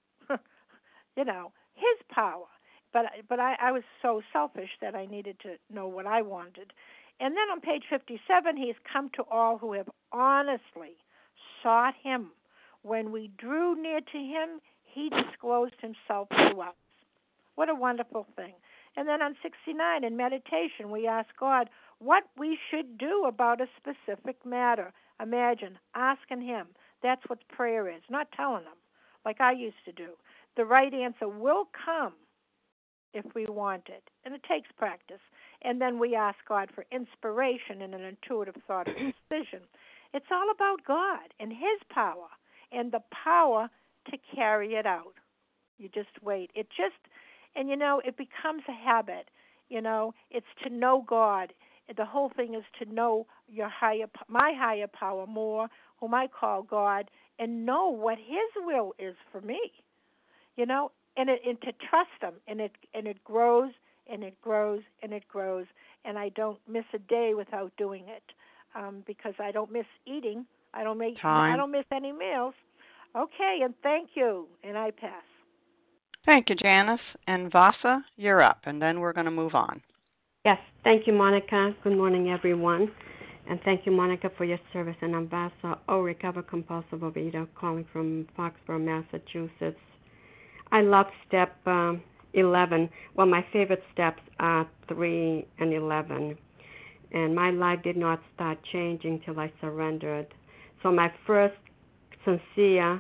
you know, his power. But but I, I was so selfish that I needed to know what I wanted. And then on page fifty-seven, he's come to all who have honestly sought him. When we drew near to him, he disclosed himself to us. What a wonderful thing. And then on sixty-nine, in meditation, we ask God what we should do about a specific matter. Imagine asking him. That's what prayer is, not telling him, like I used to do. The right answer will come if we want it, and it takes practice. And then we ask God for inspiration and an intuitive thought or decision. It's all about God and his power and the power to carry it out. You just wait. It just, and you know, it becomes a habit. You know, it's to know God. The whole thing is to know your higher, my higher power more, whom I call God, and know what his will is for me. You know, and it, and to trust him, and it and it grows and it grows and it grows, and I don't miss a day without doing it, um, because I don't miss eating. I don't make Time. I don't miss any meals. Okay, and thank you, and I pass. Thank you, Janice. And Vasa, you're up, and then we're going to move on. Yes, thank you, Monica. Good morning, everyone. And thank you, Monica, for your service. And I'm Vasa, O recovered compulsive overeater, calling from Foxborough, Massachusetts. I love step um, eleven. Well, my favorite steps are three and eleven. And my life did not start changing till I surrendered. So my first sincere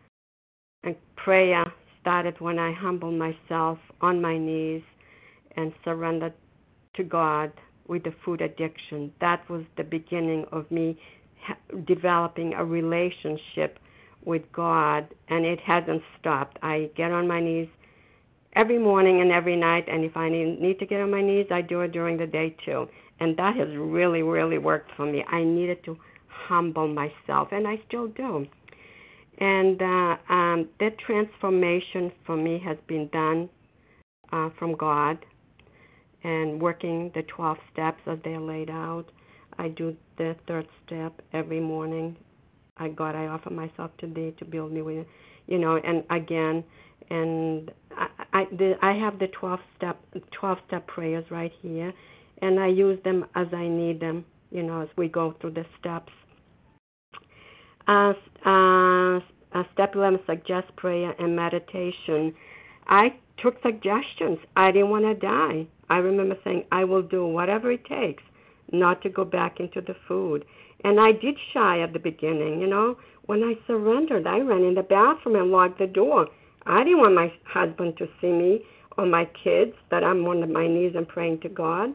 prayer started when I humbled myself on my knees and surrendered to God with the food addiction. That was the beginning of me ha- developing a relationship with God, and it hasn't stopped. I get on my knees every morning and every night, and if I need, need to get on my knees, I do it during the day too. And that has really, really worked for me. I needed to humble myself, and I still do. And uh, um, that transformation for me has been done uh, from God, and working the twelve steps as they're laid out. I do the third step every morning. I God, I offer myself to thee to build me with, you know, and again, and I I, the, I have the twelve step twelve step prayers right here, and I use them as I need them, you know, as we go through the steps. Uh, uh, uh, step eleven, suggest prayer and meditation. I took suggestions. I didn't want to die. I remember saying, I will do whatever it takes not to go back into the food. And I did shy at the beginning, you know. When I surrendered, I ran in the bathroom and locked the door. I didn't want my husband to see me or my kids, that I'm on my knees and praying to God.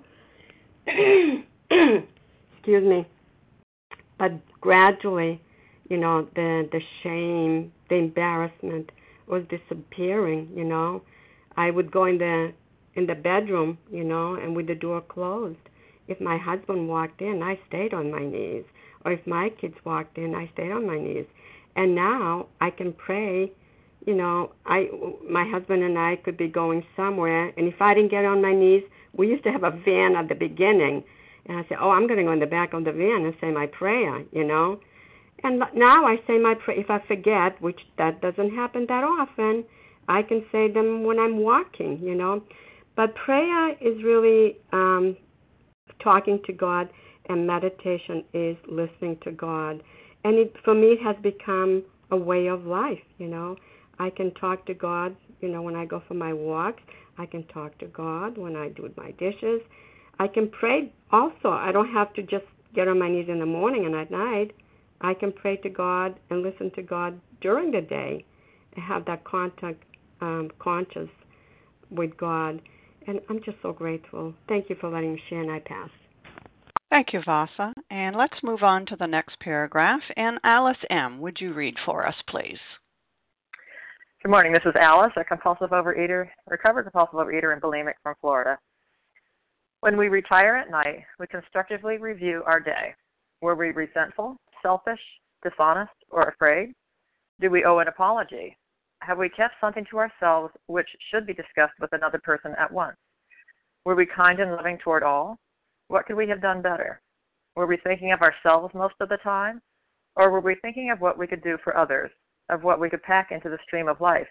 Excuse me. But gradually, you know, the the shame, the embarrassment was disappearing, you know. I would go in the in the bedroom, you know, and with the door closed. If my husband walked in, I stayed on my knees. Or if my kids walked in, I stayed on my knees. And now I can pray, you know, I, my husband and I could be going somewhere, and if I didn't get on my knees, we used to have a van at the beginning. And I said, oh, I'm going to go in the back of the van and say my prayer, you know. And now I say my prayer. If I forget, which that doesn't happen that often, I can say them when I'm walking, you know. But prayer is really um, talking to God, and meditation is listening to God. And it, for me, it has become a way of life, you know. I can talk to God, you know, when I go for my walks. I can talk to God when I do my dishes. I can pray also. I don't have to just get on my knees in the morning and at night. I can pray to God and listen to God during the day and have that contact, um, conscious with God. And I'm just so grateful. Thank you for letting me share, and I pass. Thank you, Vasa. And let's move on to the next paragraph. And Alice M., would you read for us, please? Good morning. This is Alice, a compulsive overeater, recovered compulsive overeater and bulimic from Florida. When we retire at night, we constructively review our day. Were we resentful, selfish, dishonest, or afraid? Do we owe an apology? Have we kept something to ourselves which should be discussed with another person at once? Were we kind and loving toward all? What could we have done better? Were we thinking of ourselves most of the time? Or were we thinking of what we could do for others, of what we could pack into the stream of life?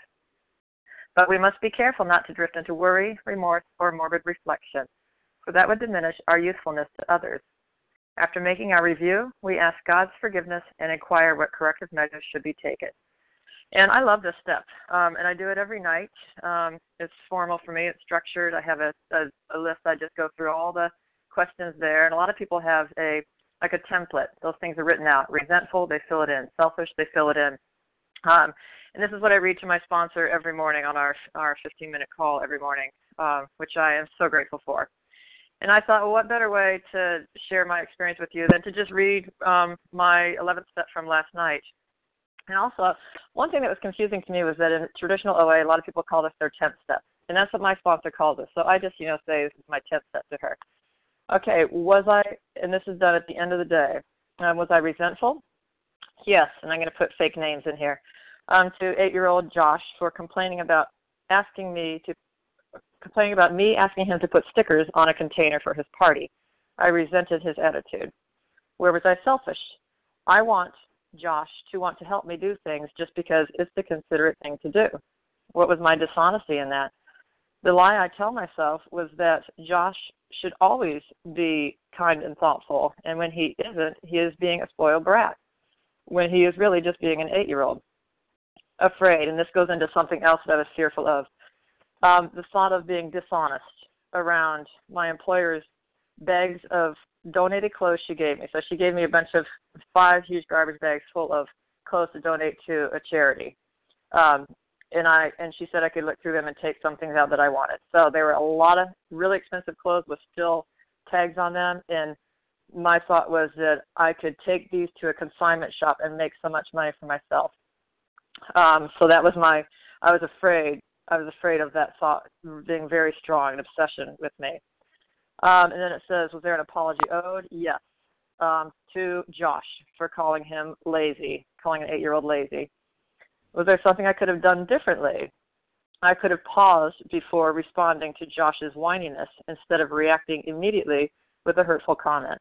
But we must be careful not to drift into worry, remorse, or morbid reflection, for that would diminish our usefulness to others. After making our review, we ask God's forgiveness and inquire what corrective measures should be taken. And I love this step, um, and I do it every night. Um, it's formal for me. It's structured. I have a, a, a list. I just go through all the questions there, and a lot of people have a like a template. Those things are written out. Resentful, they fill it in. Selfish, they fill it in. Um, and this is what I read to my sponsor every morning on our our fifteen-minute call every morning, um, which I am so grateful for. And I thought, well, what better way to share my experience with you than to just read um, my eleventh step from last night. And also, one thing that was confusing to me was that in traditional O A, a lot of people call this their tenth step. And that's what my sponsor calls it. So I just, you know, say this is my tenth step to her. Okay, was I, and this is done at the end of the day, um, was I resentful? Yes, and I'm going to put fake names in here. Um, to eight-year-old Josh for complaining about asking me to, complaining about me asking him to put stickers on a container for his party. I resented his attitude. Where was I selfish? I want Josh to want to help me do things just because it's the considerate thing to do. What was my dishonesty in that? The lie I tell myself was that Josh should always be kind and thoughtful, and when he isn't, he is being a spoiled brat, when he is really just being an eight-year-old. Afraid, and this goes into something else that I was fearful of, um, the thought of being dishonest around my employer's bags of donated clothes she gave me. So she gave me a bunch of five huge garbage bags full of clothes to donate to a charity. Um, and I and she said I could look through them and take some things out that I wanted. So there were a lot of really expensive clothes with still tags on them, and my thought was that I could take these to a consignment shop and make so much money for myself. Um, so that was my, I was afraid, I was afraid of that thought being very strong, an obsession with me. Um, and then it says, was there an apology owed? Yes, um, to Josh for calling him lazy, calling an eight-year-old lazy. Was there something I could have done differently? I could have paused before responding to Josh's whininess instead of reacting immediately with a hurtful comment.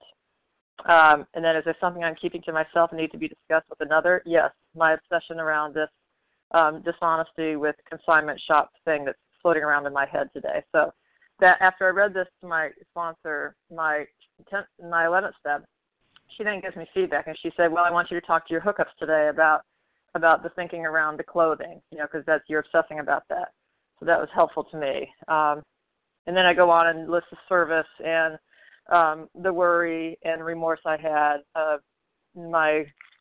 Um, and then is there something I'm keeping to myself and need to be discussed with another? Yes, my obsession around this um, dishonesty with consignment shop thing that's floating around in my head today. So that after I read this to my sponsor, my tenth, my eleventh step, she then gives me feedback, and she said, well, I want you to talk to your hookups today about about the thinking around the clothing, you know, because that's, you're obsessing about that. So that was helpful to me. Um, and then I go on and list the service and um, the worry and remorse I had. Uh, my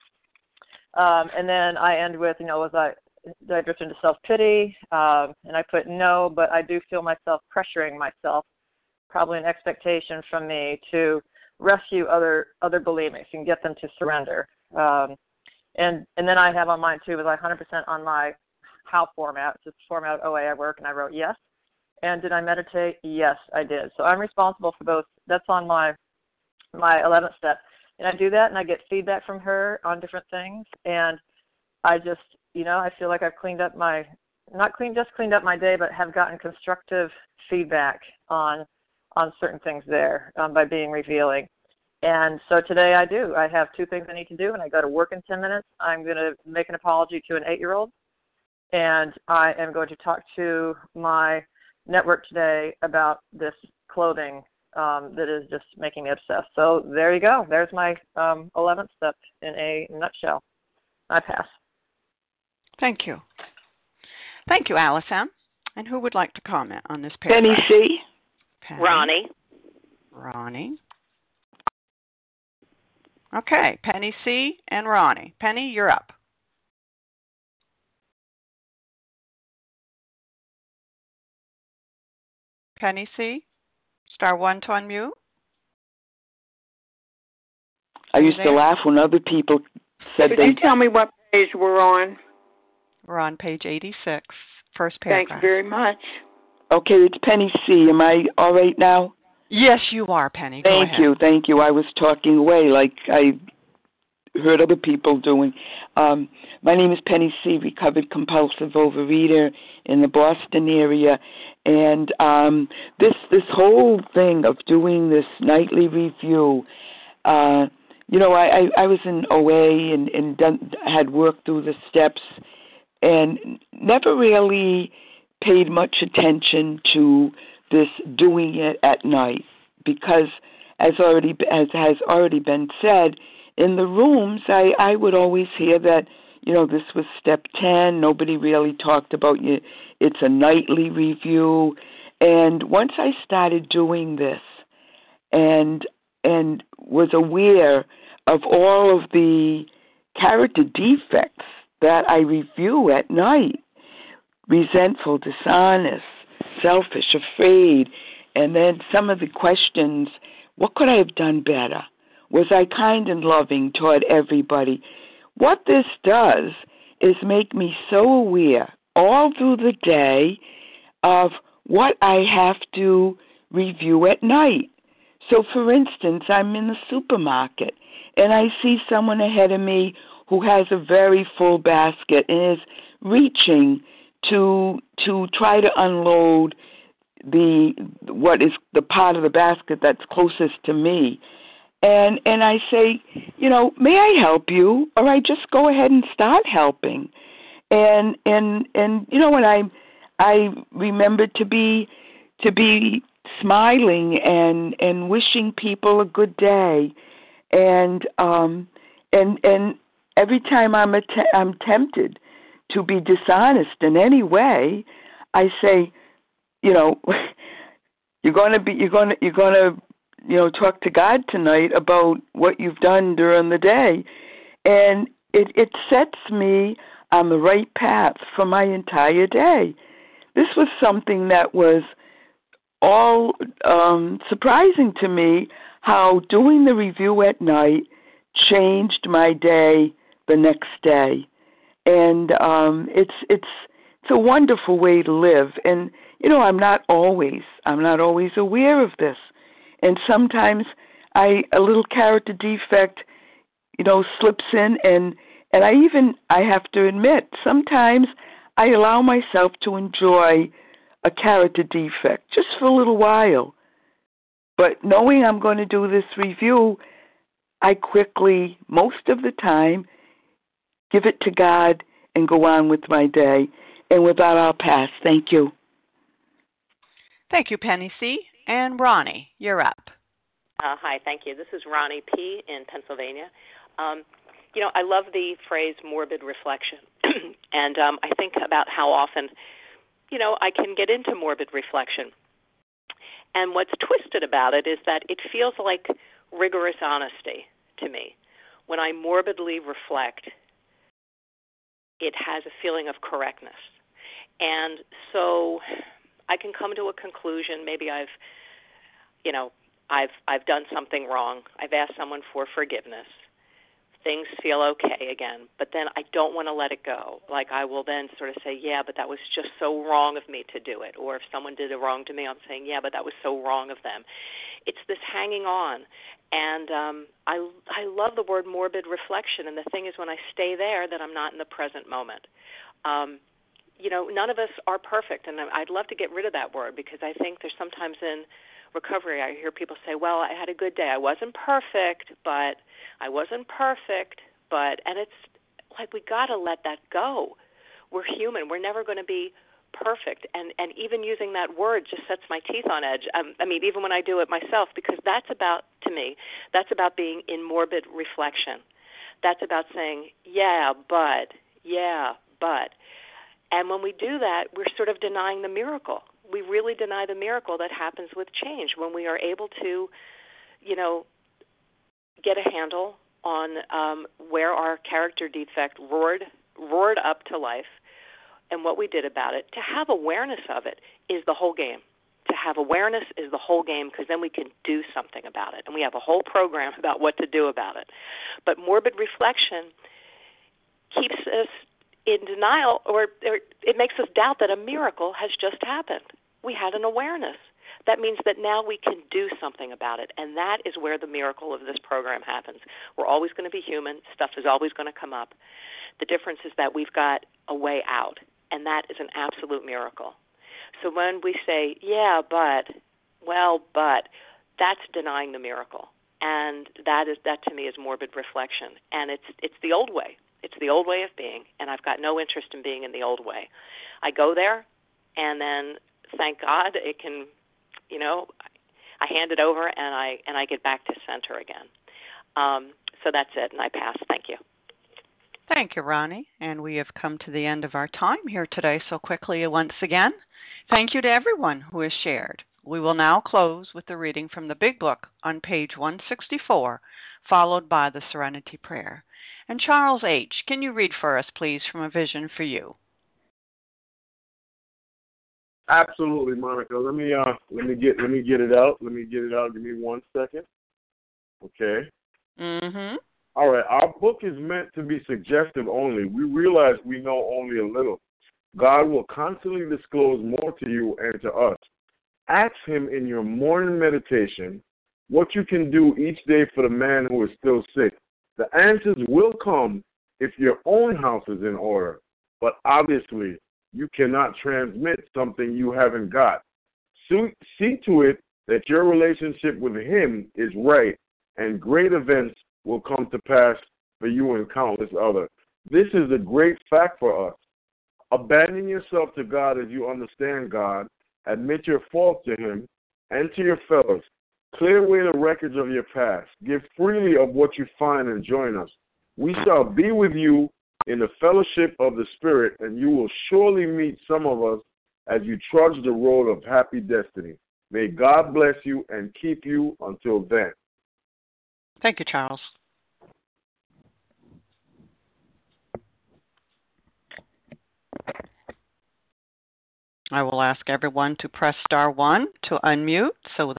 um, and then I end with, you know, was I did I drift into self-pity? Um, and I put no, but I do feel myself pressuring myself, probably an expectation from me to rescue other other bulimics and get them to surrender. Um, and and then I have on mine too, was I one hundred percent on my how format, it's just the format of O A I work, and I wrote yes. And did I meditate? Yes, I did. So I'm responsible for both. That's on my my eleventh step. And I do that, and I get feedback from her on different things. And I just, you know, I feel like I've cleaned up my, not clean, just cleaned up my day, but have gotten constructive feedback on on certain things there um, by being revealing. And so today I do. I have two things I need to do, and I go to work in ten minutes. I'm going to make an apology to an eight-year-old, and I am going to talk to my network today about this clothing um, that is just making me obsessed. So there you go. There's my um, eleventh step in a nutshell. I pass. Thank you. Thank you, Alice M. And who would like to comment on this paragraph? Penny C. Penny. Ronnie. Ronnie. Okay, Penny C. and Ronnie. Penny, you're up. Penny C. Star one to unmute. I used to laugh when other people said Could they... you tell me what page we're on? We're on page eighty-six, first paragraph. Thanks very much. Okay, it's Penny C. Am I all right now? Yes, you are, Penny. Go Thank ahead. you, thank you. I was talking away like I heard other people doing. Um, my name is Penny C., recovered compulsive overeater in the Boston area, and um, this this whole thing of doing this nightly review, uh, you know, I, I, I was in O A and, and done, had worked through the steps and never really paid much attention to this doing it at night because, as already as has already been said, in the rooms I, I would always hear that, you know, this was step ten. Nobody really talked about you. It's a nightly review. And once I started doing this and and was aware of all of the character defects that I review at night, resentful, dishonest, selfish, afraid, and then some of the questions, what could I have done better? Was I kind and loving toward everybody? What this does is make me so aware all through the day of what I have to review at night. So, for instance, I'm in the supermarket and I see someone ahead of me who has a very full basket and is reaching to to try to unload the what is the part of the basket that's closest to me. And and I say, you know, may I help you? Or I just go ahead and start helping. And and and you know, when I I remember to be to be smiling and and wishing people a good day. And um and and every time I'm att- I'm tempted to be dishonest in any way, I say, you know, you're going to be you're going to you're going to you know, talk to God tonight about what you've done during the day. And it, it sets me on the right path for my entire day. This was something that was all um, surprising to me, how doing the review at night changed my day the next day. And um, it's it's it's a wonderful way to live. And, you know, I'm not always, I'm not always aware of this. And sometimes I a little character defect, you know, slips in, and, and I even, I have to admit, sometimes I allow myself to enjoy a character defect just for a little while. But knowing I'm going to do this review, I quickly, most of the time, give it to God and go on with my day. And with that, I'll pass. Thank you. Thank you, Penny C. And Ronnie, you're up. Uh, hi, thank you. This is Ronnie P. in Pennsylvania. Um, you know, I love the phrase morbid reflection. and um, I think about how often, you know, I can get into morbid reflection. And what's twisted about it is that it feels like rigorous honesty to me. When I morbidly reflect, it has a feeling of correctness. And so I can come to a conclusion. Maybe I've, you know, I've I've done something wrong. I've asked someone for forgiveness. Things feel okay again, but then I don't want to let it go. Like I will then sort of say, yeah, but that was just so wrong of me to do it. Or if someone did it wrong to me, I'm saying, yeah, but that was so wrong of them. It's this hanging on. And um, I I love the word morbid reflection. And the thing is, when I stay there, that I'm not in the present moment. Um, you know, none of us are perfect, and I'd love to get rid of that word because I think there's sometimes in recovery I hear people say, well, I had a good day. I wasn't perfect, but I wasn't perfect, but, and it's like we got to let that go. We're human. We're never going to be perfect, and, and even using that word just sets my teeth on edge. Um, I mean, even when I do it myself, because that's about, to me, that's about being in morbid reflection. That's about saying, yeah, but, yeah, but. And when we do that, we're sort of denying the miracle. We really deny the miracle that happens with change when we are able to, you know, get a handle on um, where our character defect roared, roared up to life and what we did about it. To have awareness of it is the whole game. To have awareness is the whole game because then we can do something about it. And we have a whole program about what to do about it. But morbid reflection keeps us in denial, or, or it makes us doubt that a miracle has just happened. We had an awareness that means that now we can do something about it. And that is where the miracle of this program happens. We're always going to be human. Stuff is always going to come up. The difference is that we've got a way out, and that is an absolute miracle. So when we say, yeah, but, well, but, that's denying the miracle. And that is that to me is morbid reflection. And it's it's the old way. It's the old way of being, and I've got no interest in being in the old way. I go there, and then thank God it can, you know, I hand it over and I and I get back to center again. Um, so that's it, and I pass. Thank you. Thank you, Ronnie. And we have come to the end of our time here today so quickly once again. Thank you to everyone who has shared. We will now close with the reading from the Big Book on page one sixty-four, followed by the Serenity Prayer. And Charles H., can you read for us, please, from A Vision for You? Absolutely, Monica. Let me uh, let me get let me get it out. Let me get it out. Give me one second. Okay. Mm-hmm. All right. Our book is meant to be suggestive only. We realize we know only a little. God will constantly disclose more to you and to us. Ask him in your morning meditation what you can do each day for the man who is still sick. The answers will come if your own house is in order. But obviously, you cannot transmit something you haven't got. See to it that your relationship with him is right, and great events will come to pass for you and countless others. This is a great fact for us. Abandon yourself to God as you understand God. Admit your fault to him and to your fellows. Clear away the records of your past. Give freely of what you find and join us. We shall be with you in the fellowship of the Spirit, and you will surely meet some of us as you trudge the road of happy destiny. May God bless you and keep you until then. Thank you, Charles. I will ask everyone to press star one to unmute so